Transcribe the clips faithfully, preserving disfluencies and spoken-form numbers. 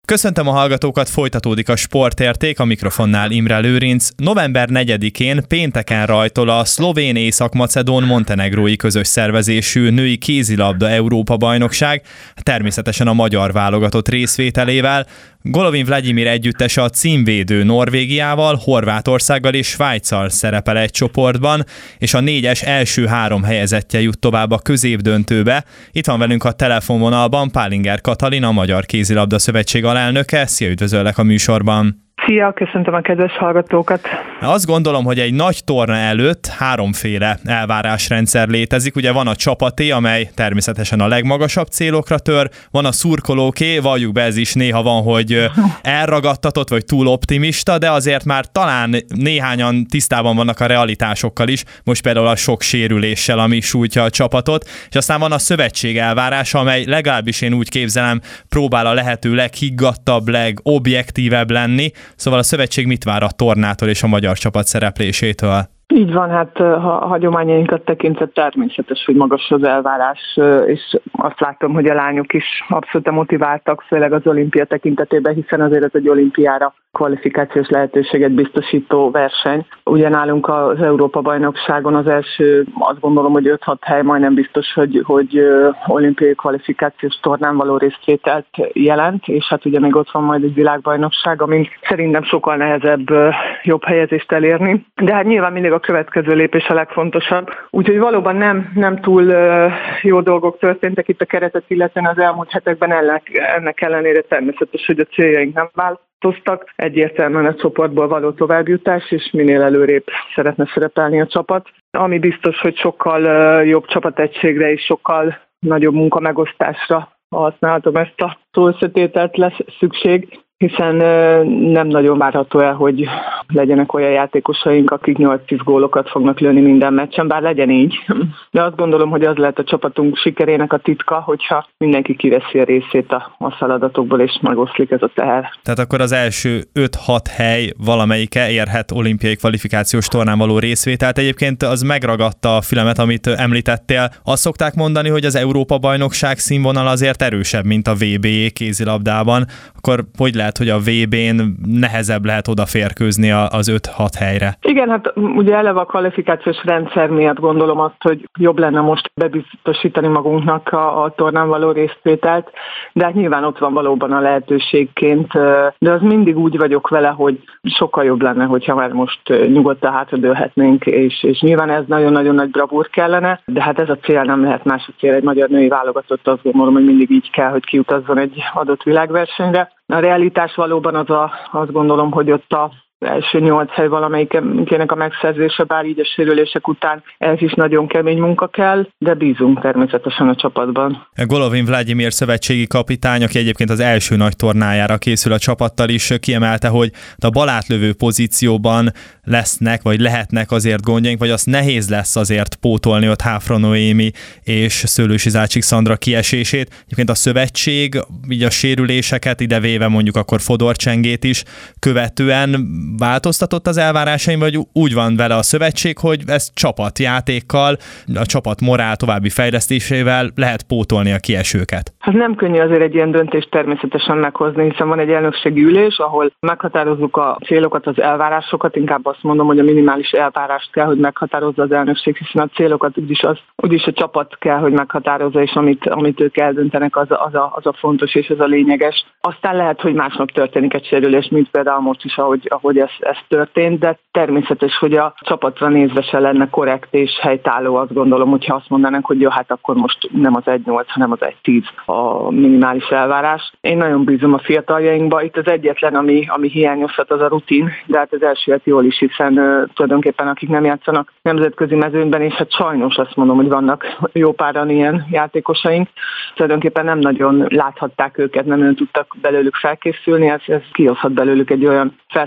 Köszöntöm a hallgatókat, folytatódik a Sportérték, a mikrofonnál Imre Lőrinc. november negyedikén pénteken rajtol a szlovén észak-macedón montenegrói közös szervezésű női kézilabda Európa-bajnokság, természetesen a magyar válogatott részvételével. Golovin Vladimir együttese a címvédő Norvégiával, Horvátországgal és Svájccal szerepel egy csoportban, és a négyes első három helyezettje jut tovább a középdöntőbe. Itt van velünk a telefonvonalban Pálinger Katalin, a Magyar Kézilabda Szövetség alelnöke. Szia, üdvözöllek a műsorban! Szia, köszöntöm a kedves hallgatókat! Azt gondolom, hogy egy nagy torna előtt háromféle elvárásrendszer létezik. Ugye van a csapaté, amely természetesen a legmagasabb célokra tör, van a szurkolóké, valljuk be, ez is néha van, hogy elragadtatott vagy túl optimista, de azért már talán néhányan tisztában vannak a realitásokkal is, most például a sok sérüléssel, ami sújtja a csapatot, és aztán van a szövetség elvárása, amely legalábbis én úgy képzelem, próbál a lehető leghiggadtabb, legobjektívebb lenni. Szóval a szövetség mit vár a tornától és a magyar csapat szereplésétől? Így van, hát ha a hagyományainkat tekintve természetes, hogy magas az elvárás, és azt látom, hogy a lányok is abszolút motiváltak, főleg az olimpia tekintetében, hiszen azért ez egy olimpiára kvalifikációs lehetőséget biztosító verseny. Ugye nálunk az Európa-bajnokságon az első, azt gondolom, hogy öt-hat hely majdnem biztos, hogy, hogy olimpiai kvalifikációs tornán való részvételt jelent, és hát ugye még ott van majd egy világbajnokság, amin szerintem sokkal nehezebb jobb helyezést elérni. De hát nyilván mindig a következő lépés a legfontosabb. Úgyhogy valóban nem, nem túl uh, jó dolgok történtek itt a keretet, illetve az elmúlt hetekben ennek, ennek ellenére természetes, hogy a céljaink nem változtak. Egyértelműen a csoportból való továbbjutás, és minél előrébb szeretne szerepelni a csapat. Ami biztos, hogy sokkal uh, jobb csapategységre és sokkal nagyobb munkamegosztásra használhatom ezt a szóösszetételt lesz szükség, hiszen nem nagyon várható el, hogy legyenek olyan játékosaink, akik nyolc-tíz gólokat fognak lőni minden meccsen, bár legyen így. De azt gondolom, hogy az lehet a csapatunk sikerének a titka, hogyha mindenki kiveszi a részét a, a feladatokból, és megoszlik ez a teher. Tehát akkor az első öt-hat hely valamelyike érhet olimpiai kvalifikációs tornán való részvételt. Egyébként az megragadta a fülemet, amit említettél. Azt szokták mondani, hogy az Európa-bajnokság színvonal azért erősebb, mint a vé bé kézilabdában. Akkor hogy lehet, hogy a vé bén nehezebb lehet odaférkőzni az öt-hat helyre? Igen, hát ugye eleve a kvalifikációs rendszer miatt gondolom azt, hogy jobb lenne most bebiztosítani magunknak a, a tornán való részvételt, de hát nyilván ott van valóban a lehetőségként, de az mindig úgy vagyok vele, hogy sokkal jobb lenne, hogyha már most nyugodtan hátradőlhetnénk, és, és nyilván ez nagyon-nagyon nagy bravúr kellene, de hát ez a cél, nem lehet más a cél. Egy magyar női válogatott, azt gondolom, hogy mindig így kell, hogy kiutazzon egy adott világversenyre. A realitás valóban az a, azt gondolom, hogy ott a első nyolc hely valamelyikének a megszerzése, bár így a sérülések után ez is nagyon kemény munka kell, de bízunk természetesen a csapatban. Golovin Vladimir szövetségi kapitány, aki egyébként az első nagy tornájára készül a csapattal is, kiemelte, hogy a balátlövő pozícióban lesznek, vagy lehetnek azért gondjaink, vagy az nehéz lesz azért pótolni ott Háfra Noémi és Szőlősi Zácsik Szandra kiesését. Egyébként a szövetség így a sérüléseket idevéve mondjuk akkor Fodor Csengét is követően változtatott az elvárásaim, vagy úgy van vele a szövetség, hogy ezt csapatjátékkal, a csapat morál további fejlesztésével lehet pótolni a kiesőket? Hát nem könnyű azért egy ilyen döntést természetesen meghozni, hiszen van egy elnökségi ülés, ahol meghatározzuk a célokat, az elvárásokat, inkább azt mondom, hogy a minimális elvárást kell, hogy meghatározza az elnökség, hiszen a célokat úgyis, az, úgyis a csapat kell, hogy meghatározza, és amit, amit ők eldöntenek, az, az, a, az a fontos és az a lényeges. Aztán lehet, hogy másnap történik egy sérülés, mint például most is, ahogy, ahogy ez, ez történt, de természetes, hogy a csapatra nézve se lenne korrekt és helytálló, azt gondolom, hogyha azt mondanak, hogy jó, hát akkor most nem az egy nyolc, hanem az egy tíz a minimális elvárás. Én nagyon bízom a fiataljainkba. Itt az egyetlen, ami, ami hiányozhat, az a rutin, de hát az első hát jól is, hiszen uh, tulajdonképpen akik nem játszanak nemzetközi mezőnyben, és hát sajnos azt mondom, hogy vannak jó páran ilyen játékosaink. Tulajdonképpen nem nagyon láthatták őket, nem nagyon tudtak belőlük felkészülni, ez, ez kihozhat belőlük egy olyan felszabadult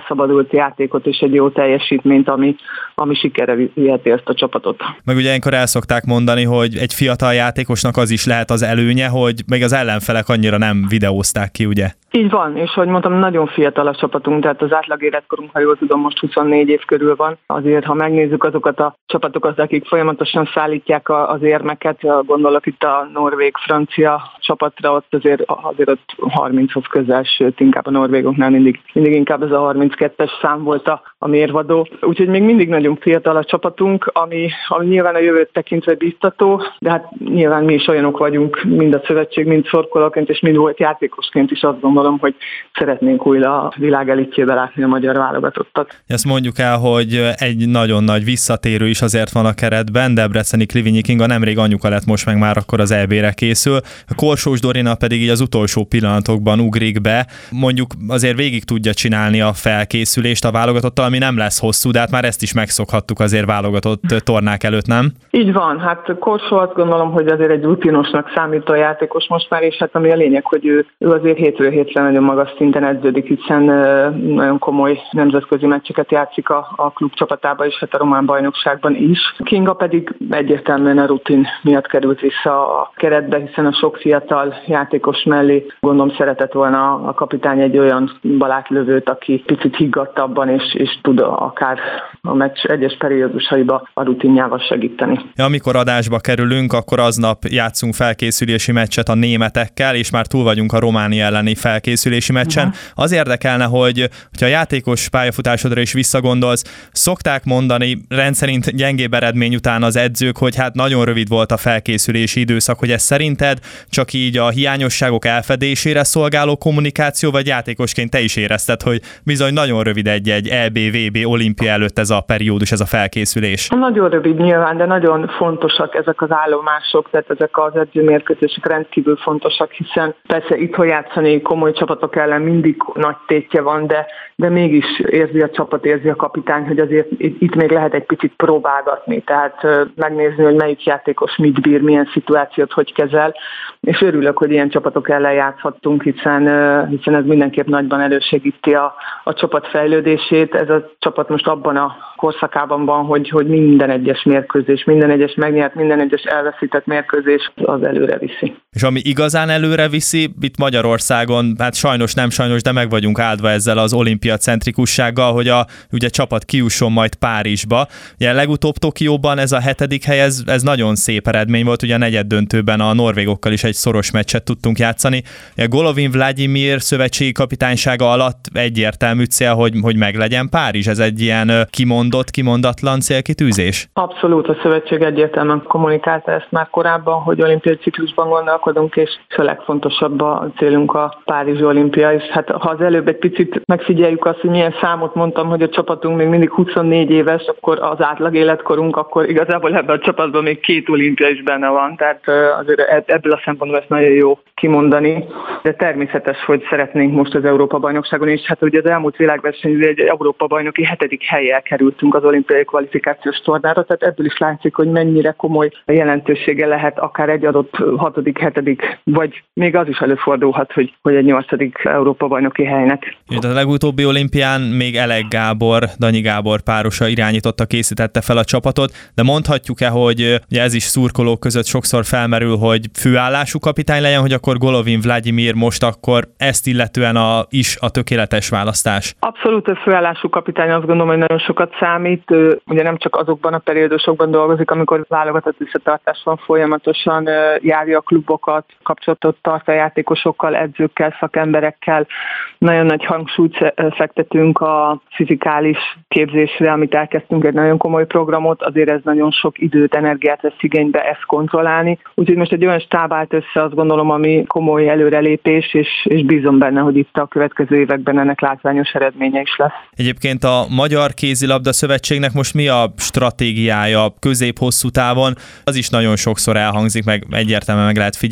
kialakult játékot és egy jó teljesítményt, ami, ami sikerre viheti ezt a csapatot. Meg ugye ilyenkor el szokták mondani, hogy egy fiatal játékosnak az is lehet az előnye, hogy még az ellenfelek annyira nem videózták ki, ugye? Így van, és hogy mondtam, nagyon fiatal a csapatunk, tehát az átlag életkorunk, ha jól tudom, most huszonnégy év körül van. Azért, ha megnézzük azokat a csapatokat, akik folyamatosan szállítják az érmeket, gondolok itt a norvég-francia csapatra, ott azért, azért ott harminchoz közel, sőt, inkább a norvégoknál mindig, mindig inkább ez a harminckettes szám volt a, a mérvadó. Úgyhogy még mindig nagyon fiatal a csapatunk, ami, ami nyilván a jövőt tekintve biztató, de hát nyilván mi is olyanok vagyunk, mind a szövetség, mind szurkolóként, és mind volt játékosként is azt gondolom, hogy szeretnénk újra a világ elitjébe látni a magyar válogatottat. Ezt mondjuk el, hogy egy nagyon nagy visszatérő is azért van a keretben, Debreceni Klivinyi Kinga nemrég anyuka lett, most meg már akkor az é bé-re készül. A Korsós Dorina pedig így az utolsó pillanatokban ugrik be, mondjuk azért végig tudja csinálni a felkészülést a válogatottal, ami nem lesz hosszú, de hát már ezt is megszokhattuk azért válogatott tornák előtt, nem? Így van, hát Korsó azt gondolom, hogy azért egy rutinosnak számító játékos most már, és hát ami a lényeg, hogy ő, ő azért hétről hétre nagyon magas szinten edződik, hiszen nagyon komoly nemzetközi meccseket játszik a, a klub csapatába és hát a román bajnokságban is. Kinga pedig egyértelműen a rutin miatt került vissza a keretbe, hiszen a sok fiatal játékos mellé gondolom szeretett volna a kapitány egy olyan balátlövőt, aki picit higgadtabban és, és tud akár a meccs egyes periódusaiba a rutinjával segíteni. Ja, amikor adásba kerülünk, akkor aznap játszunk felkészülési meccset a németekkel, és már túl vagyunk a Románia elleni felkészülési meccsen. Uh-huh. Az érdekelne, hogy ha a játékos pályafutásodra is visszagondolsz, szokták mondani rendszerint gyengébb eredmény után az edzők, hogy hát nagyon rövid volt a felkészülési időszak, hogy ez szerinted csak így a hiányosságok elfedésére szolgáló kommunikáció, vagy játékosként te is érezted, hogy bizony nagyon rövid egy-egy é bé, vé bé, olimpia előtt ez a periódus, ez a felkészülés? Nagyon rövid nyilván, de nagyon fontosak ezek az állomások, tehát ezek az edzőmérkőzések rendkívül fontosak, hiszen persze itthon játszani komoly csapatok ellen mindig nagy tétje van, de, de mégis érzi a csapat, érzi a kapitány, hogy azért itt még lehet egy picit próbálgatni, tehát megnézni, hogy melyik játékos mit bír, milyen szituációt hogy kezel, és örülök, hogy ilyen csapatok ellen játszhattunk, hiszen, hiszen ez mindenképp nagyban elősegíti a, a csapat fejlődését. Ez a csapat most abban a korszakában van, hogy, hogy minden egyes mérkőzés, minden egyes megnyert, minden egyes elveszített mérkőzés az előre viszi. És ami igazán előre viszi, itt Magyarországon, hát sajnos nem sajnos, de meg vagyunk áldva ezzel az olimpia centrikussággal, hogy a ugye, csapat kijusson majd Párizsba. Ugye legutóbb Tokióban ez a hetedik hely, ez, ez nagyon szép eredmény volt, ugye a negyeddöntőben a norvégokkal is egy szoros meccset tudtunk játszani. Ugye Golovin Vladimir szövetségi kapitánysága alatt egyértelmű cél, hogy, hogy meglegyen Párizs. Ez egy ilyen kimondott, kimondatlan célkitűzés? Abszolút, a szövetség egyértelműen kommunikálta ezt már korábban, hogy olimpiai ciklusban gondolkodunk, és a legfontosabb a célunk a Párizsi olimpia, és hát ha az előbb egy picit megfigyeljük azt, hogy milyen számot mondtam, hogy a csapatunk még mindig huszonnégy éves, akkor az átlag életkorunk, akkor igazából ebben a csapatban még két olimpia is benne van, tehát azért ebből a szempontból ezt nagyon jó kimondani, de természetes, hogy szeretnénk most az Európa-bajnokságon is, hát ugye az elmúlt világversenyző egy Európa-bajnoki hetedik hellyel kerültünk az olimpiai kvalifikációs tornára, tehát ebből is látszik, hogy mennyire komoly jelentősége lehet akár egy adott hatodik, hetedik, vagy még az is előfordulhat, hogy, hogy egy nyolcadik Európa-bajnoki helynek. A legutóbbi olimpián még Elek Gábor, Danyi Gábor párosa irányította, készítette fel a csapatot, de mondhatjuk-e, hogy ugye ez is szurkolók között sokszor felmerül, hogy főállású kapitány legyen, hogy akkor Golovin Vladimir most akkor ezt illetően a, is a tökéletes választás? Abszolút a főállású kapitány, azt gondolom, hogy nagyon sokat számít. Ő, ugye nem csak azokban a periódusokban dolgozik, amikor válogatott visszatartás van, folyamatosan járja a klubokat, kapcsolatot tart a játékosokkal, edzőkkel, szakemberekkel. Nagyon nagy hangsúlyt fektetünk a fizikális képzésre, amit elkezdtünk, egy nagyon komoly programot, azért ez nagyon sok időt, energiát vesz igénybe ezt kontrollálni. Úgyhogy most egy olyan stáb állt össze, azt gondolom, ami komoly előrelépés, és, és bízom benne, hogy itt a következő években ennek látványos eredménye is lesz. Egyébként a Magyar Kézilabda Szövetségnek most mi a stratégiája közép-hosszú távon? Az is nagyon sokszor elhangzik, meg egyértelműen meg lehet figyelni,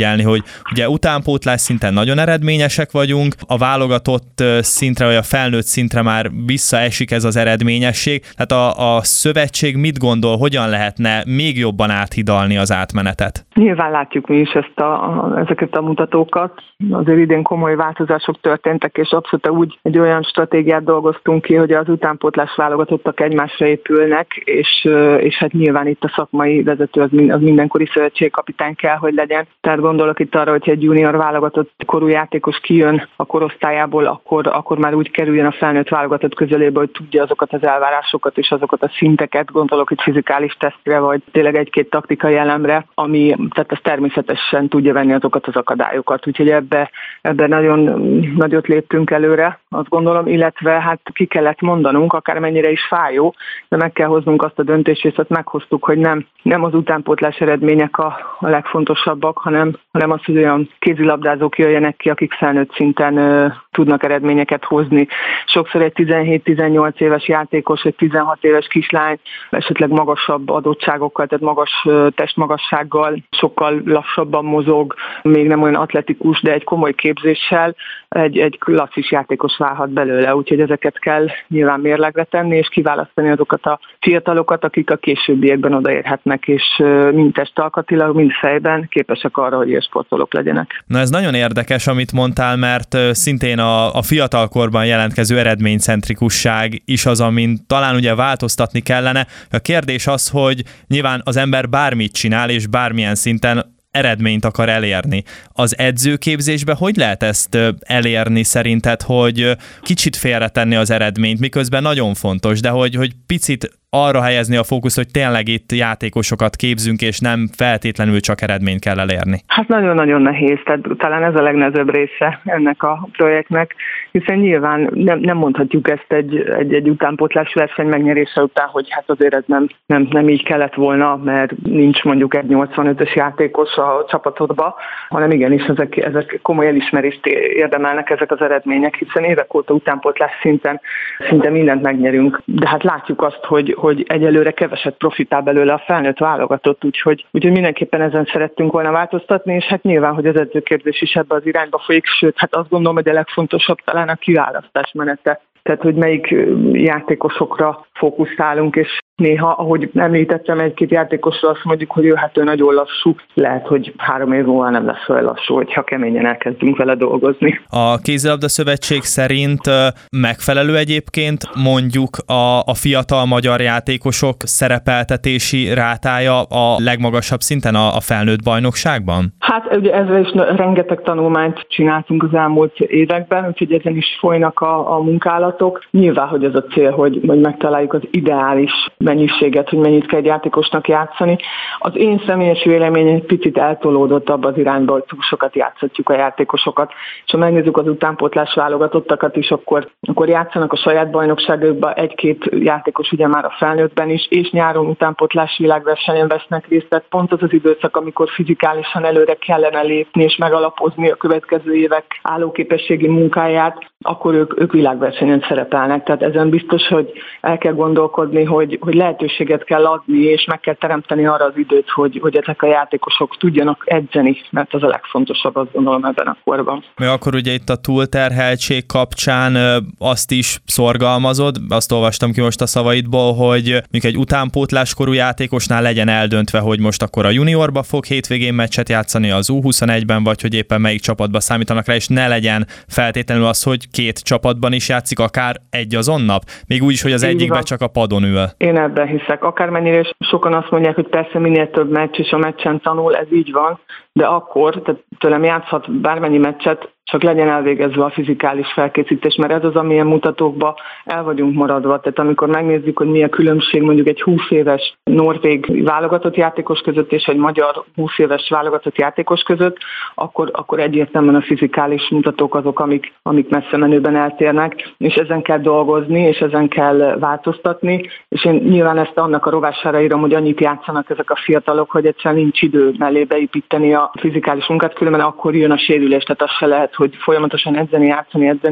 megfigyelni, hogy ugye utánpótlás szinten nagyon eredményesek vagyunk, a válogatott szintre, vagy a felnőtt szintre már visszaesik ez az eredményesség. Tehát a, a szövetség mit gondol, hogyan lehetne még jobban áthidalni az átmenetet? Nyilván látjuk mi is ezt a, a, ezeket a mutatókat. Azért idén komoly változások történtek, és abszolút úgy egy olyan stratégiát dolgoztunk ki, hogy az utánpótlás válogatottak egymásra épülnek, és, és hát nyilván itt a szakmai vezető az, az mindenkori szövetségkapitány kell, hogy legyen. Tehát gondolok itt arra, hogy egy junior válogatott korú játékos kijön a korosztályából, akkor, akkor már úgy kerüljön a felnőtt válogatott közelébe, hogy tudja azokat az elvárásokat és azokat a szinteket, gondolok itt fizikális tesztre, vagy tényleg egy-két taktikai elemre, ami tehát ez természetesen tudja venni azokat az akadályokat. Úgyhogy ebbe, ebbe nagyon nagyot léptünk előre, azt gondolom, illetve hát ki kellett mondanunk, akármennyire is fájó, de meg kell hoznunk azt a döntést, és azt meghoztuk, hogy nem, nem az utánpótlás eredmények a, a legfontosabbak, hanem, hanem az, hogy olyan kézilabdázók jöjjenek ki, akik felnőtt szinten ö, tudnak eredményeket hozni. Sokszor egy tizenhét-tizennyolc éves játékos, egy tizenhat éves kislány, esetleg magasabb adottságokkal, tehát magas ö, testmagassággal, sokkal lassabban mozog, még nem olyan atletikus, de egy komoly képzéssel egy, egy klasszis játékos válhat belőle, úgyhogy ezeket kell nyilván mérlegre tenni, és kiválasztani azokat a fiatalokat, akik a későbbiekben odaérhetnek, és mind testalkatilag, mind fejben képesek arra, hogy élsportolók legyenek. Na ez nagyon érdekes, amit mondtál, mert szintén a, a fiatalkorban jelentkező eredménycentrikusság is az, amin talán ugye változtatni kellene. A kérdés az, hogy nyilván az ember bármit csinál, és bármilyen szinten eredményt akar elérni. Az edzőképzésben hogy lehet ezt elérni szerinted, hogy kicsit félretenni az eredményt, miközben nagyon fontos, de hogy, hogy picit arra helyezni a fókusz, hogy tényleg itt játékosokat képzünk, és nem feltétlenül csak eredményt kell elérni? Hát nagyon-nagyon nehéz, tehát talán ez a legnehezebb része ennek a projektnek, hiszen nyilván nem, nem mondhatjuk ezt egy, egy, egy utánpótlás verseny megnyerése után, hogy hát azért ez nem, nem, nem így kellett volna, mert nincs mondjuk egy nyolcvanötös játékos a csapatodba, hanem igenis ezek, ezek komoly elismerést érdemelnek ezek az eredmények, hiszen évek óta utánpótlás szinten szinte mindent megnyerünk, de hát látjuk azt, hogy hogy egyelőre keveset profitál belőle a felnőtt válogatott, úgyhogy, úgyhogy mindenképpen ezen szerettünk volna változtatni, és hát nyilván, hogy az edzőkérdés is ebbe az irányba folyik, sőt, hát azt gondolom, hogy a legfontosabb talán a kiválasztás menete. Tehát, hogy melyik játékosokra fókuszálunk, és néha, ahogy említettem, egy-két játékosra azt mondjuk, hogy ő hát ő nagyon lassú, lehet, hogy három év múlva nem lesz olyan lassú, hogyha keményen elkezdünk vele dolgozni. A Kézilabda Szövetség szerint megfelelő egyébként mondjuk a, a fiatal magyar játékosok szerepeltetési rátája a legmagasabb szinten a, a felnőtt bajnokságban? Hát ugye ezzel is rengeteg tanulmányt csináltunk az elmúlt években, úgyhogy ezen is folynak a, a munkálatok. Nyilván, hogy ez a cél, hogy, hogy megtaláljuk az ideális mennyiséget, hogy mennyit kell egy játékosnak játszani. Az én személyes véleményem egy picit eltolódott abba az irányba, hogy túl sokat játszhatjuk a játékosokat. És ha megnézzük az utánpótlás válogatottakat is, akkor, akkor játszanak a saját bajnokságokban egy-két játékos ugye már a felnőttben is, és nyáron utánpótlási világversenyen vesznek részt. Tehát pont az az időszak, amikor fizikálisan előre kellene lépni és megalapozni a következő évek állóképességi munkáját, akkor ők, ők világversenyen szerepelnek. Tehát ezen biztos, hogy el kell gondolkodni, hogy, hogy lehetőséget kell adni, és meg kell teremteni arra az időt, hogy, hogy ezek a játékosok tudjanak edzeni, mert az a legfontosabb, azt gondolom, ebben a korban. Még akkor ugye itt a túlterheltség kapcsán azt is szorgalmazod, azt olvastam ki most a szavaidból, hogy mondjuk egy utánpótláskorú játékosnál legyen eldöntve, hogy most akkor a juniorba fog hétvégén meccset játszani, az U huszonegyben, vagy hogy éppen melyik csapatba számítanak rá, és ne legyen feltétlenül az, hogy két csapatban is játszik, akár egy azon nap, még úgy is, hogy az egyikben csak a padon ül. Én ebben hiszek. Akármennyire is sokan azt mondják, hogy persze minél több meccs és a meccsen tanul, ez így van, de akkor, tehát tőlem játszhat bármennyi meccset, csak legyen elvégezve a fizikális felkészítés, mert ez az, amilyen mutatókba el vagyunk maradva. Tehát amikor megnézzük, hogy mi a különbség mondjuk egy húsz éves norvég válogatott játékos között és egy magyar húsz éves válogatott játékos között, akkor, akkor egyértelműen a fizikális mutatók azok, amik, amik messze menőben eltérnek, és ezen kell dolgozni, és ezen kell változtatni, és én nyilván ezt annak a rovására írom, hogy annyit játszanak ezek a fiatalok, hogy egyszerűen nincs idő mellé beépíteni a fizikális munkát, különben akkor jön a sérülés, tehát az se lehet, hogy folyamatosan edzeni, játszani, edzeni,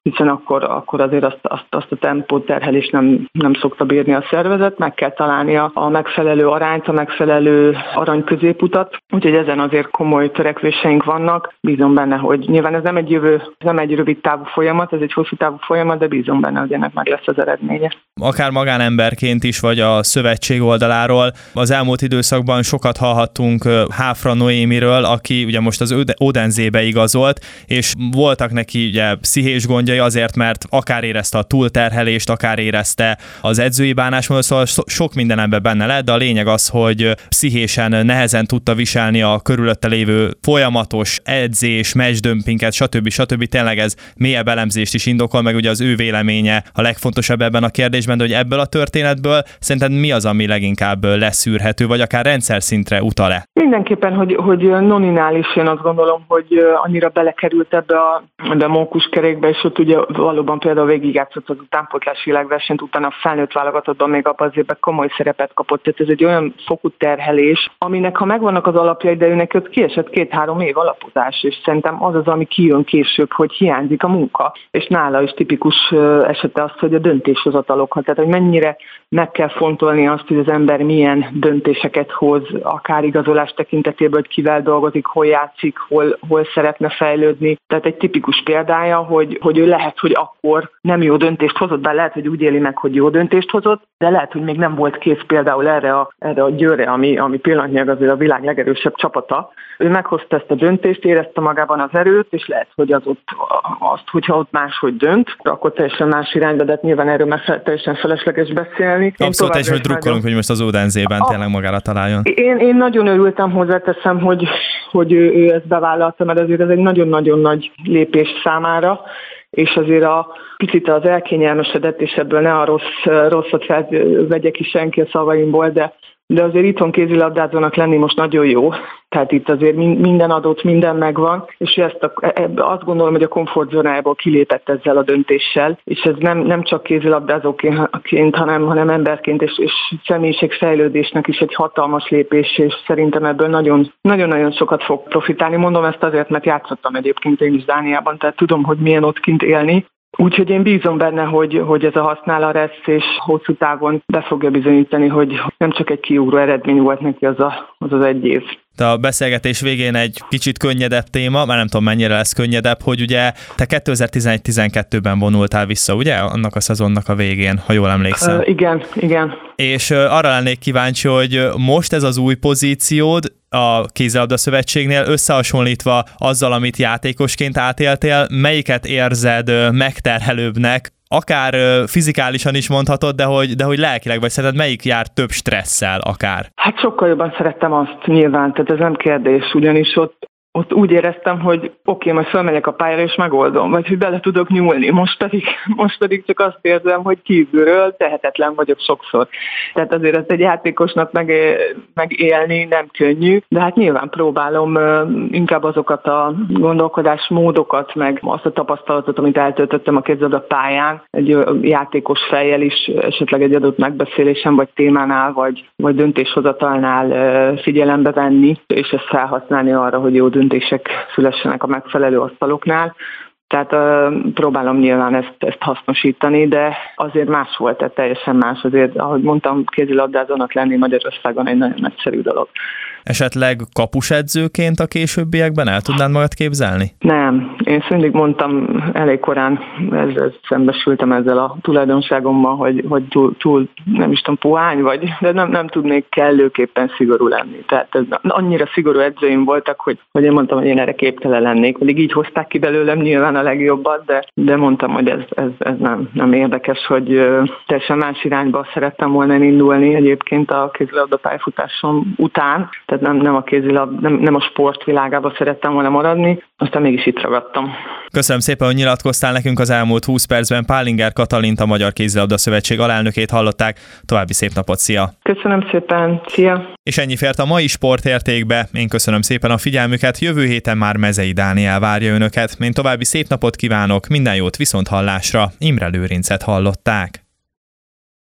hiszen akkor, akkor azért azt, azt, azt a tempót, terhelést nem, nem szokta bírni a szervezet, meg kell találni a, a megfelelő arányt, a megfelelő arany középutat, úgyhogy ezen azért komoly törekvéseink vannak. Bízom benne, hogy nyilván ez nem egy jövő, nem egy rövid távú folyamat, ez egy hosszú távú folyamat, de bízom benne, hogy ennek meg lesz az eredménye. Akár magánemberként is, vagy a szövetség oldaláról az elmúlt időszakban sokat hallhattunk Háfra Noémiről, aki ugye most az Odenzébe igazolt, és voltak neki ugye pszichés gondjai azért, mert akár érezte a túlterhelést, akár érezte az edzői bánásmódot, szóval sok minden ebben benne lett, de a lényeg az, hogy pszichésen nehezen tudta viselni a körülötte lévő folyamatos edzés, matchdömpinget, stb. stb. Tényleg ez mélyebb elemzést is indokol, meg ugye az ő véleménye a legfontosabb ebben a kérdésben, de hogy ebből a történetből szerinted mi az, ami leginkább leszűrhető, vagy akár rendszer szintre utal-e? Mindenképpen, hogy, hogy nominális, én azt gondolom, hogy annyira belekerült ebbe a, ebbe a mókuskerékbe, és ott ugye valóban például végigjátszott az utánpótlás világversenyt, utána a felnőtt válogatottban még abban azért komoly szerepet kapott. Tehát ez egy olyan fokú terhelés, aminek ha megvannak az alapjai, de őnek ott kiesett két-három év alapozás, és szerintem az az, ami kijön később, hogy hiányzik a munka. És nála is tipikus esete az, hogy a döntéshozatalokat, tehát hogy mennyire meg kell fontolni azt, hogy az ember milyen döntéseket hoz, akár igazolás tekintetében, hogy kivel dolgozik, hol játszik, hol, hol szeretne fejlődni. Tehát egy tipikus példája, hogy, hogy ő lehet, hogy akkor nem jó döntést hozott, bár lehet, hogy úgy éli meg, hogy jó döntést hozott, de lehet, hogy még nem volt kész például erre a, erre a Győrre, ami, ami pillanatnyilag azért a világ legerősebb csapata. Ő meghozta ezt a döntést, érezte magában az erőt, és lehet, hogy az ott, azt, hogyha ott máshogy dönt, akkor teljesen más irányba, de nyilván erről már teljesen felesleges beszélni. Abszolút, és hogy drukkolunk, hogy most az Odenzében tényleg magára találjon. Én, én nagyon örültem, hozzáteszem, hogy, hogy ő, ő ezt bevállalta, mert azért ez egy nagyon-nagyon nagy lépés számára, és azért a picit az elkényelmesedett, és ebből ne a rossz, rosszat felvegye ki senki a szavaimból, de, de azért itthon kézilabdázónak lenni most nagyon jó. Tehát itt azért minden adott, minden megvan, és ezt a, azt gondolom, hogy a komfortzónájából kilépett ezzel a döntéssel, és ez nem, nem csak kézilabdázóként, hanem, hanem emberként és, és személyiségfejlődésnek is egy hatalmas lépés, és szerintem ebből nagyon, nagyon-nagyon sokat fog profitálni. Mondom ezt azért, mert játszottam egyébként én is Dániában, tehát tudom, hogy milyen ott kint élni. Úgyhogy én bízom benne, hogy, hogy ez a használat lesz, és hosszú távon be fogja bizonyítani, hogy nem csak egy kiugró eredmény volt neki az a, az, az egy év. De a beszélgetés végén egy kicsit könnyedebb téma, már nem tudom mennyire lesz könnyedebb, hogy ugye te kétezer-tizenegy-tizenkettőben vonultál vissza, ugye? Annak a szezonnak a végén, ha jól emlékszem. Uh, igen, igen. És uh, arra lennék kíváncsi, hogy most ez az új pozíciód a Kézilabda Szövetségnél összehasonlítva azzal, amit játékosként átéltél, melyiket érzed megterhelőbbnek, akár fizikálisan is mondhatod, de hogy, de hogy lelkileg vagy, szerinted melyik jár több stresszel akár? Hát sokkal jobban szerettem azt nyilván, tehát ez nem kérdés, ugyanis ott Ott úgy éreztem, hogy oké, majd felmegyek a pályára és megoldom, vagy hogy bele tudok nyúlni. Most pedig, most pedig csak azt érzem, hogy kívülről tehetetlen vagyok sokszor. Tehát azért ezt egy játékosnak meg, megélni nem könnyű, de hát nyilván próbálom inkább azokat a gondolkodásmódokat, meg azt a tapasztalatot, amit eltöltöttem a kézilabda pályán, egy játékos fejjel is, esetleg egy adott megbeszélésen, vagy témánál, vagy, vagy döntéshozatalnál figyelembe venni, és ezt felhasználni arra, hogy jó döntések szülessenek a megfelelő asztaloknál. Tehát uh, próbálom nyilván ezt, ezt hasznosítani, de azért más volt, tehát teljesen más. Azért, ahogy mondtam, kézilabdázónak lenni Magyarországon egy nagyon nagyszerű dolog. Esetleg kapusedzőként a későbbiekben el tudnád magad képzelni? Nem. Én mindig mondtam, elég korán ezzel szembesültem ezzel a tulajdonságommal, hogy, hogy túl, túl, nem is tudom, puhány vagy, de nem, nem tudnék kellőképpen szigorú lenni. Tehát ez, annyira szigorú edzőim voltak, hogy, hogy én mondtam, hogy én erre képtelen lennék. Pedig így hozták ki belőlem nyilván a legjobbat, de, de mondtam, hogy ez, ez, ez nem, nem érdekes, hogy uh, teljesen más irányba szerettem volna indulni egyébként a kézilabda pályafutásom után. Tehát nem, nem a kézilabda, nem, nem a sportvilágába szerettem volna maradni, aztán mégis itt ragadtam. Köszönöm szépen, hogy nyilatkoztál nekünk az elmúlt húsz percben. Pálinger Katalint, a Magyar Kézilabda Szövetség alelnökét hallották. További szép napot, szia! Köszönöm szépen, szia! És ennyi fért a mai Sportértékbe. Én köszönöm szépen a figyelmüket. Jövő héten már Mezei Dániel várja önöket. Én további szép napot kívánok, minden jót, viszont hallásra. Imre Lőrincet hallották.